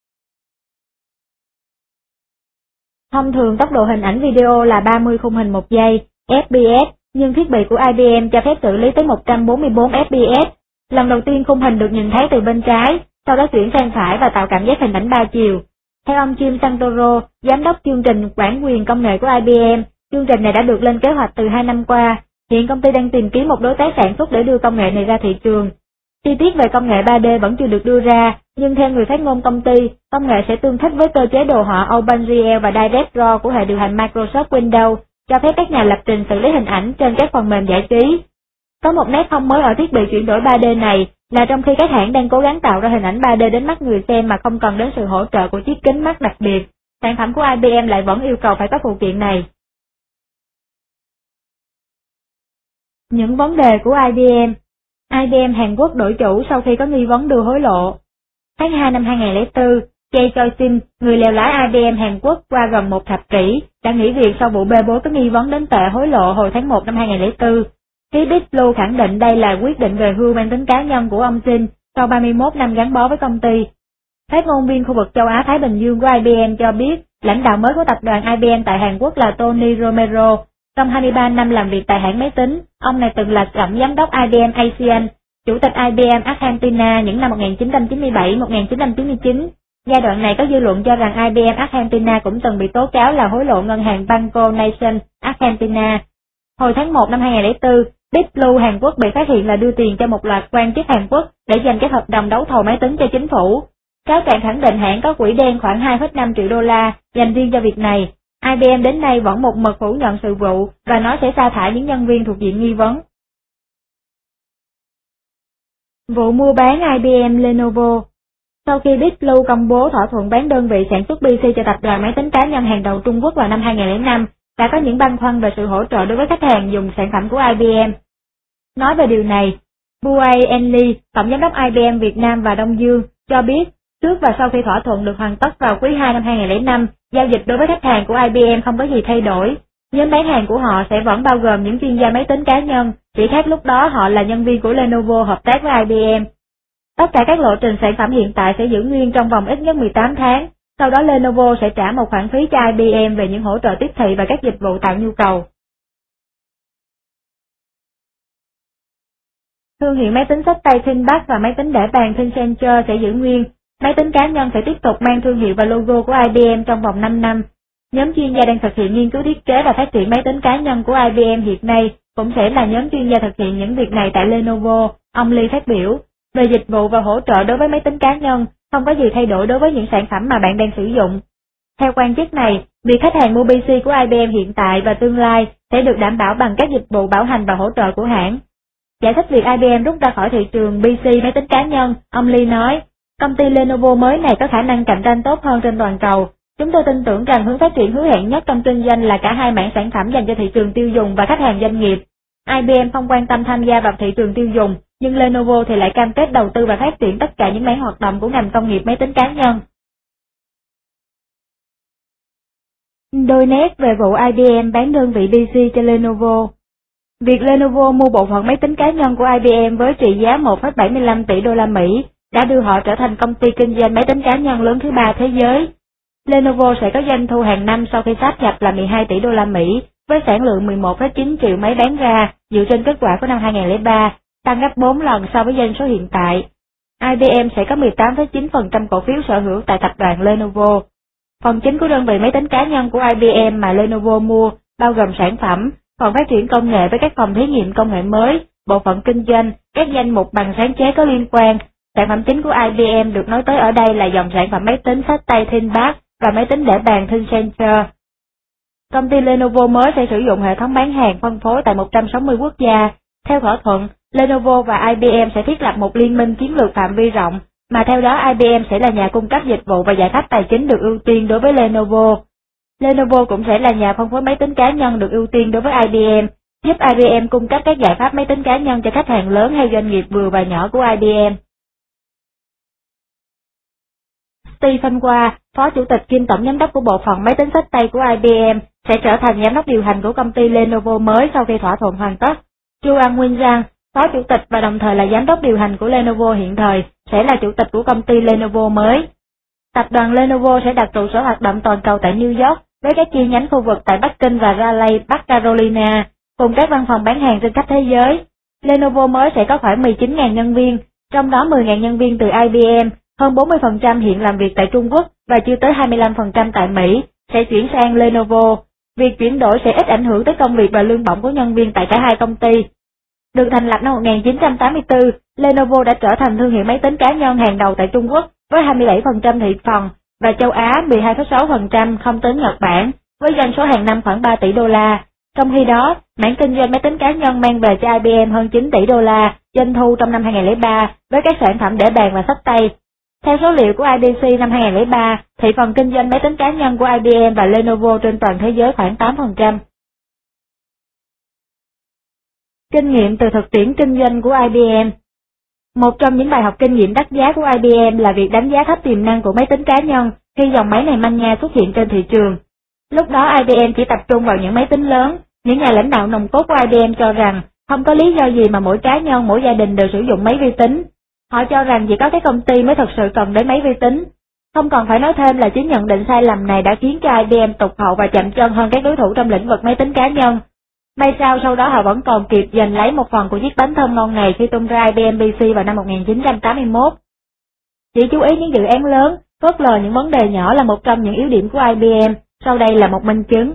Thông thường tốc độ hình ảnh video là ba mươi khung hình một giây, F P S, nhưng thiết bị của I B M cho phép xử lý tới một trăm bốn mươi tư F P S. Lần đầu tiên khung hình được nhìn thấy từ bên trái, sau đó chuyển sang phải và tạo cảm giác hình ảnh ba chiều. Theo ông Jim Santoro, giám đốc chương trình bản quyền công nghệ của I B M, chương trình này đã được lên kế hoạch từ hai năm qua. Hiện công ty đang tìm kiếm một đối tác sản xuất để đưa công nghệ này ra thị trường. Chi tiết về công nghệ ba D vẫn chưa được đưa ra, nhưng theo người phát ngôn công ty, công nghệ sẽ tương thích với cơ chế đồ họa OpenGL và DirectDraw của hệ điều hành Microsoft Windows, cho phép các nhà lập trình xử lý hình ảnh trên các phần mềm giải trí. Có một nét không mới ở thiết bị chuyển đổi ba D này là trong khi các hãng đang cố gắng tạo ra hình ảnh ba D đến mắt người xem mà không cần đến sự hỗ trợ của chiếc kính mắt đặc biệt, sản phẩm của I B M lại vẫn yêu cầu phải có phụ kiện này. Những vấn đề của I B M. I B M Hàn Quốc đổi chủ sau khi có nghi vấn đưa hối lộ. Tháng hai năm hai nghìn không trăm lẻ bốn, Jae Choi-shin, người lèo lái I B M Hàn Quốc qua gần một thập kỷ, đã nghỉ việc sau vụ bê bối có nghi vấn đến tệ hối lộ hồi tháng một năm hai nghìn không trăm lẻ bốn. Phía Big Blue khẳng định đây là quyết định về hưu mang tính cá nhân của ông Shin sau ba mươi mốt năm gắn bó với công ty. Phát ngôn viên khu vực châu Á-Thái Bình Dương của I B M cho biết, lãnh đạo mới của tập đoàn I B M tại Hàn Quốc là Tony Romero. Trong hai mươi ba năm làm việc tại hãng máy tính, ông này từng là tổng giám đốc I B M ASEAN, chủ tịch I B M Argentina những năm một nghìn chín trăm chín mươi bảy đến một nghìn chín trăm chín mươi chín. Giai đoạn này có dư luận cho rằng I B M Argentina cũng từng bị tố cáo là hối lộ ngân hàng Banco Nación Argentina. Hồi tháng một năm hai nghìn không trăm lẻ bốn, Big Blue Hàn Quốc bị phát hiện là đưa tiền cho một loạt quan chức Hàn Quốc để giành các hợp đồng đấu thầu máy tính cho chính phủ. Cáo trạng khẳng định hãng có quỹ đen khoảng hai phẩy năm triệu đô la dành riêng cho việc này. I B M đến nay vẫn một mực phủ nhận sự vụ và nói sẽ sa thải những nhân viên thuộc diện nghi vấn. Vụ mua bán I B M Lenovo. Sau khi Big Blue công bố thỏa thuận bán đơn vị sản xuất pê xê cho tập đoàn máy tính cá nhân hàng đầu Trung Quốc vào năm hai nghìn không trăm lẻ năm, đã có những băn khoăn về sự hỗ trợ đối với khách hàng dùng sản phẩm của I B M. Nói về điều này, Buai Enli, tổng giám đốc I B M Việt Nam và Đông Dương, cho biết, trước và sau khi thỏa thuận được hoàn tất vào quý hai năm hai nghìn không trăm lẻ năm, giao dịch đối với khách hàng của I B M không có gì thay đổi. Nhóm bán hàng của họ sẽ vẫn bao gồm những chuyên gia máy tính cá nhân, chỉ khác lúc đó họ là nhân viên của Lenovo hợp tác với I B M. Tất cả các lộ trình sản phẩm hiện tại sẽ giữ nguyên trong vòng ít nhất mười tám tháng, sau đó Lenovo sẽ trả một khoản phí cho I B M về những hỗ trợ tiếp thị và các dịch vụ tạo nhu cầu. Thương hiệu máy tính xách tay ThinkPad và máy tính để bàn ThinkCentre sẽ giữ nguyên. Máy tính cá nhân sẽ tiếp tục mang thương hiệu và logo của I B M trong vòng năm năm. Nhóm chuyên gia đang thực hiện nghiên cứu thiết kế và phát triển máy tính cá nhân của I B M hiện nay cũng sẽ là nhóm chuyên gia thực hiện những việc này tại Lenovo, ông Lee phát biểu. Về dịch vụ và hỗ trợ đối với máy tính cá nhân, không có gì thay đổi đối với những sản phẩm mà bạn đang sử dụng. Theo quan chức này, việc khách hàng mua pê xê của I B M hiện tại và tương lai sẽ được đảm bảo bằng các dịch vụ bảo hành và hỗ trợ của hãng. Giải thích việc I B M rút ra khỏi thị trường pê xê máy tính cá nhân, ông Lee nói, công ty Lenovo mới này có khả năng cạnh tranh tốt hơn trên toàn cầu. Chúng tôi tin tưởng rằng hướng phát triển hứa hẹn nhất trong kinh doanh là cả hai mảng sản phẩm dành cho thị trường tiêu dùng và khách hàng doanh nghiệp. I B M không quan tâm tham gia vào thị trường tiêu dùng, nhưng Lenovo thì lại cam kết đầu tư và phát triển tất cả những mảng hoạt động của ngành công nghiệp máy tính cá nhân. Đôi nét về vụ I B M bán đơn vị pê xê cho Lenovo. Việc Lenovo mua bộ phận máy tính cá nhân của I B M với trị giá một phẩy bảy mươi lăm tỷ đô la Mỹ đã đưa họ trở thành công ty kinh doanh máy tính cá nhân lớn thứ ba thế giới. Lenovo sẽ có doanh thu hàng năm sau khi sáp nhập là mười hai tỷ đô la Mỹ, với sản lượng mười một phẩy chín triệu máy bán ra, dựa trên kết quả của năm hai nghìn không trăm lẻ ba, tăng gấp bốn lần so với doanh số hiện tại. i bê em sẽ có mười tám phẩy chín phần trăm cổ phiếu sở hữu tại tập đoàn Lenovo. Phần chính của đơn vị máy tính cá nhân của i bê em mà Lenovo mua bao gồm sản phẩm, phòng phát triển công nghệ với các phòng thí nghiệm công nghệ mới, bộ phận kinh doanh, các danh mục bằng sáng chế có liên quan. Sản phẩm chính của i bê em được nói tới ở đây là dòng sản phẩm máy tính xách tay ThinkPad và máy tính để bàn ThinkCentre. Công ty Lenovo mới sẽ sử dụng hệ thống bán hàng phân phối tại một trăm sáu mươi quốc gia. Theo thỏa thuận, Lenovo và i bê em sẽ thiết lập một liên minh chiến lược phạm vi rộng, mà theo đó i bê em sẽ là nhà cung cấp dịch vụ và giải pháp tài chính được ưu tiên đối với Lenovo. Lenovo cũng sẽ là nhà phân phối máy tính cá nhân được ưu tiên đối với i bê em, giúp i bê em cung cấp các giải pháp máy tính cá nhân cho khách hàng lớn hay doanh nghiệp vừa và nhỏ của i bê em. Stephen Wah, Phó Chủ tịch kiêm Tổng Giám đốc của bộ phận máy tính xách tay của i bê em, sẽ trở thành giám đốc điều hành của công ty Lenovo mới sau khi thỏa thuận hoàn tất. Juan Nguyen, Phó Chủ tịch và đồng thời là giám đốc điều hành của Lenovo hiện thời, sẽ là chủ tịch của công ty Lenovo mới. Tập đoàn Lenovo sẽ đặt trụ sở hoạt động toàn cầu tại New York, với các chi nhánh khu vực tại Bắc Kinh và Raleigh, Bắc Carolina, cùng các văn phòng bán hàng trên khắp thế giới. Lenovo mới sẽ có khoảng mười chín nghìn nhân viên, trong đó mười nghìn nhân viên từ i bê em, hơn bốn mươi phần trăm hiện làm việc tại Trung Quốc và chưa tới hai mươi lăm phần trăm tại Mỹ, sẽ chuyển sang Lenovo. Việc chuyển đổi sẽ ít ảnh hưởng tới công việc và lương bổng của nhân viên tại cả hai công ty. Được thành lập năm một nghìn chín trăm tám mươi tư, Lenovo đã trở thành thương hiệu máy tính cá nhân hàng đầu tại Trung Quốc với hai mươi bảy phần trăm thị phần và châu Á mười hai phẩy sáu phần trăm, không tính Nhật Bản, với doanh số hàng năm khoảng ba tỷ đô la. Trong khi đó, mảng kinh doanh máy tính cá nhân mang về cho i bê em hơn chín tỷ đô la doanh thu trong năm hai nghìn không trăm lẻ ba với các sản phẩm để bàn và xách tay. Theo số liệu của i đê xê năm hai nghìn không trăm lẻ ba, thị phần kinh doanh máy tính cá nhân của i bê em và Lenovo trên toàn thế giới khoảng tám phần trăm. Kinh nghiệm từ thực tiễn kinh doanh của i bê em. Một trong những bài học kinh nghiệm đắt giá của i bê em là việc đánh giá thấp tiềm năng của máy tính cá nhân khi dòng máy này manh nha xuất hiện trên thị trường. Lúc đó i bê em chỉ tập trung vào những máy tính lớn, những nhà lãnh đạo nòng cốt của i bê em cho rằng không có lý do gì mà mỗi cá nhân, mỗi gia đình đều sử dụng máy vi tính. Họ cho rằng chỉ có các công ty mới thật sự cần đến máy vi tính. Không còn phải nói thêm là chính nhận định sai lầm này đã khiến cho i bê em tụt hậu và chậm chân hơn các đối thủ trong lĩnh vực máy tính cá nhân. May sao sau đó họ vẫn còn kịp giành lấy một phần của chiếc bánh thơm ngon này khi tung ra i bê em pê xê vào năm một nghìn chín trăm tám mươi mốt. Chỉ chú ý những dự án lớn, phớt lờ những vấn đề nhỏ là một trong những yếu điểm của i bê em, sau đây là một minh chứng.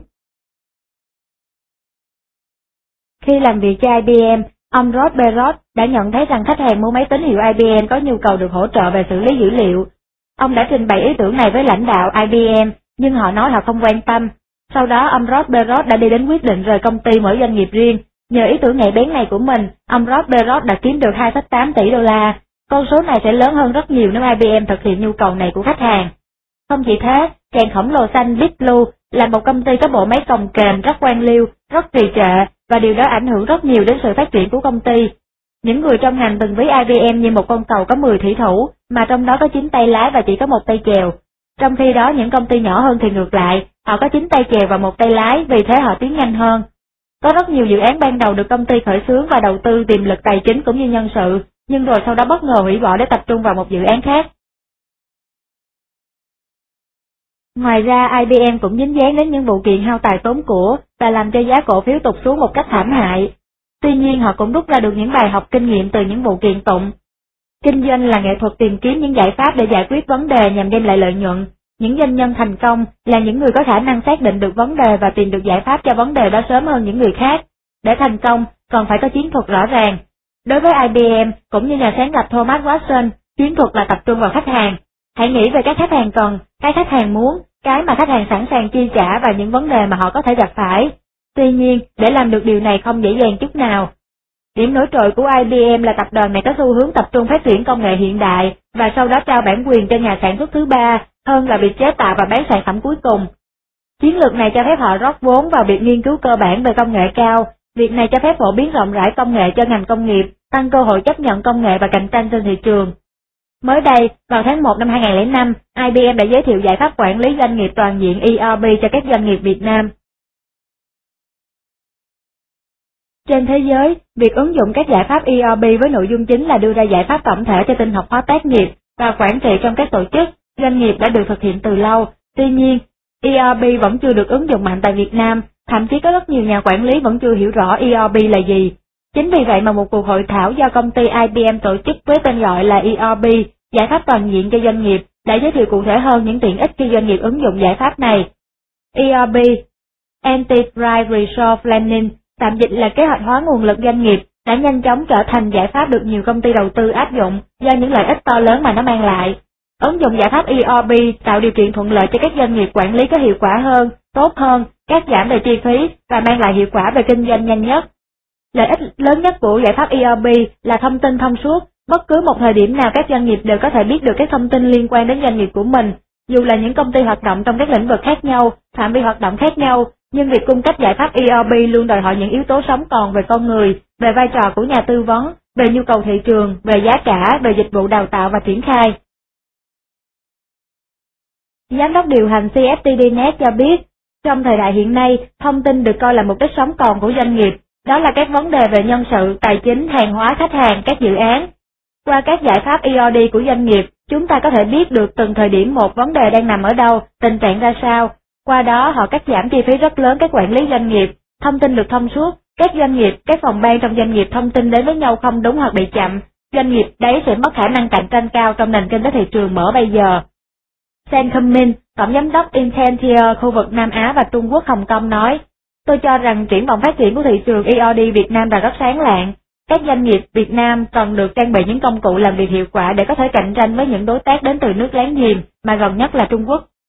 Khi làm việc cho i bê em, ông Rod Perot đã nhận thấy rằng khách hàng mua máy tính hiệu i bê em có nhu cầu được hỗ trợ về xử lý dữ liệu. Ông đã trình bày ý tưởng này với lãnh đạo i bê em, nhưng họ nói họ không quan tâm. Sau đó ông Rod Perot đã đi đến quyết định rời công ty mở doanh nghiệp riêng. Nhờ ý tưởng nhạy bén này của mình, ông Rod Perot đã kiếm được hai phẩy tám tỷ đô la. Con số này sẽ lớn hơn rất nhiều nếu i bê em thực hiện nhu cầu này của khách hàng. Không chỉ thế, chàng khổng lồ xanh Big Blue là một công ty có bộ máy cồng kềnh, rất quan liêu, rất trì trệ, và điều đó ảnh hưởng rất nhiều đến sự phát triển của công ty. Những người trong ngành từng ví i bê em như một con tàu có mười thủy thủ, mà trong đó có chín tay lái và chỉ có một tay chèo. Trong khi đó những công ty nhỏ hơn thì ngược lại, họ có chín tay chèo và một tay lái, vì thế họ tiến nhanh hơn. Có rất nhiều dự án ban đầu được công ty khởi xướng và đầu tư tiềm lực tài chính cũng như nhân sự, nhưng rồi sau đó bất ngờ hủy bỏ để tập trung vào một dự án khác. Ngoài ra, i bê em cũng dính dáng đến những vụ kiện hao tài tốn của và làm cho giá cổ phiếu tụt xuống một cách thảm hại. Tuy nhiên họ cũng rút ra được những bài học kinh nghiệm từ những vụ kiện tụng. Kinh doanh là nghệ thuật tìm kiếm những giải pháp để giải quyết vấn đề nhằm đem lại lợi nhuận. Những doanh nhân thành công là những người có khả năng xác định được vấn đề và tìm được giải pháp cho vấn đề đó sớm hơn những người khác. Để thành công, còn phải có chiến thuật rõ ràng. Đối với i bê em, cũng như nhà sáng lập Thomas Watson, chiến thuật là tập trung vào khách hàng. Hãy nghĩ về các khách hàng cần, cái khách hàng muốn, cái mà khách hàng sẵn sàng chi trả và những vấn đề mà họ có thể gặp phải. Tuy nhiên, để làm được điều này không dễ dàng chút nào. Điểm nổi trội của i bê em là tập đoàn này có xu hướng tập trung phát triển công nghệ hiện đại và sau đó trao bản quyền cho nhà sản xuất thứ ba, hơn là việc chế tạo và bán sản phẩm cuối cùng. Chiến lược này cho phép họ rót vốn vào việc nghiên cứu cơ bản về công nghệ cao. Việc này cho phép phổ biến rộng rãi công nghệ cho ngành công nghiệp, tăng cơ hội chấp nhận công nghệ và cạnh tranh trên thị trường. Mới đây, vào tháng một năm hai nghìn không trăm lẻ năm, i bê em đã giới thiệu giải pháp quản lý doanh nghiệp toàn diện e rờ pê cho các doanh nghiệp Việt Nam. Trên thế giới, việc ứng dụng các giải pháp e rờ pê với nội dung chính là đưa ra giải pháp tổng thể cho tinh học hóa tác nghiệp và quản trị trong các tổ chức, doanh nghiệp đã được thực hiện từ lâu, Tuy nhiên, e rờ pê vẫn chưa được ứng dụng mạnh tại Việt Nam, thậm chí có rất nhiều nhà quản lý vẫn chưa hiểu rõ e rờ pê là gì. Chính vì vậy mà một cuộc hội thảo do công ty I B M tổ chức với tên gọi là e rờ pê, giải pháp toàn diện cho doanh nghiệp, đã giới thiệu cụ thể hơn những tiện ích khi doanh nghiệp ứng dụng giải pháp này. e rờ pê, Enterprise Resource Planning, tạm dịch là kế hoạch hóa nguồn lực doanh nghiệp, đã nhanh chóng trở thành giải pháp được nhiều công ty đầu tư áp dụng do những lợi ích to lớn mà nó mang lại. Ứng dụng giải pháp e rờ pê tạo điều kiện thuận lợi cho các doanh nghiệp quản lý có hiệu quả hơn, tốt hơn, cắt giảm về chi phí và mang lại hiệu quả về kinh doanh nhanh nhất. Lợi ích lớn nhất của giải pháp e rờ pê là thông tin thông suốt, bất cứ một thời điểm nào các doanh nghiệp đều có thể biết được các thông tin liên quan đến doanh nghiệp của mình, dù là những công ty hoạt động trong các lĩnh vực khác nhau, phạm vi hoạt động khác nhau, nhưng việc cung cấp giải pháp e rờ pê luôn đòi hỏi những yếu tố sống còn về con người, về vai trò của nhà tư vấn, về nhu cầu thị trường, về giá cả, về dịch vụ đào tạo và triển khai. Giám đốc điều hành xê ép tê đê Net cho biết, trong thời đại hiện nay, thông tin được coi là mục đích sống còn của doanh nghiệp, đó là các vấn đề về nhân sự, tài chính, hàng hóa, khách hàng, các dự án. Qua các giải pháp e rờ pê của doanh nghiệp, chúng ta có thể biết được từng thời điểm một vấn đề đang nằm ở đâu, tình trạng ra sao. Qua đó họ cắt giảm chi phí rất lớn các quản lý doanh nghiệp, thông tin được thông suốt, các doanh nghiệp, các phòng ban trong doanh nghiệp thông tin đến với nhau không đúng hoặc bị chậm, doanh nghiệp đấy sẽ mất khả năng cạnh tranh cao trong nền kinh tế thị trường mở bây giờ. Sam Cummins, tổng giám đốc Intentier khu vực Nam Á và Trung Quốc Hồng Kông nói, tôi cho rằng triển vọng phát triển của thị trường e rờ pê Việt Nam là rất sáng lạng. Các doanh nghiệp Việt Nam cần được trang bị những công cụ làm việc hiệu quả để có thể cạnh tranh với những đối tác đến từ nước láng giềng mà gần nhất là Trung Quốc.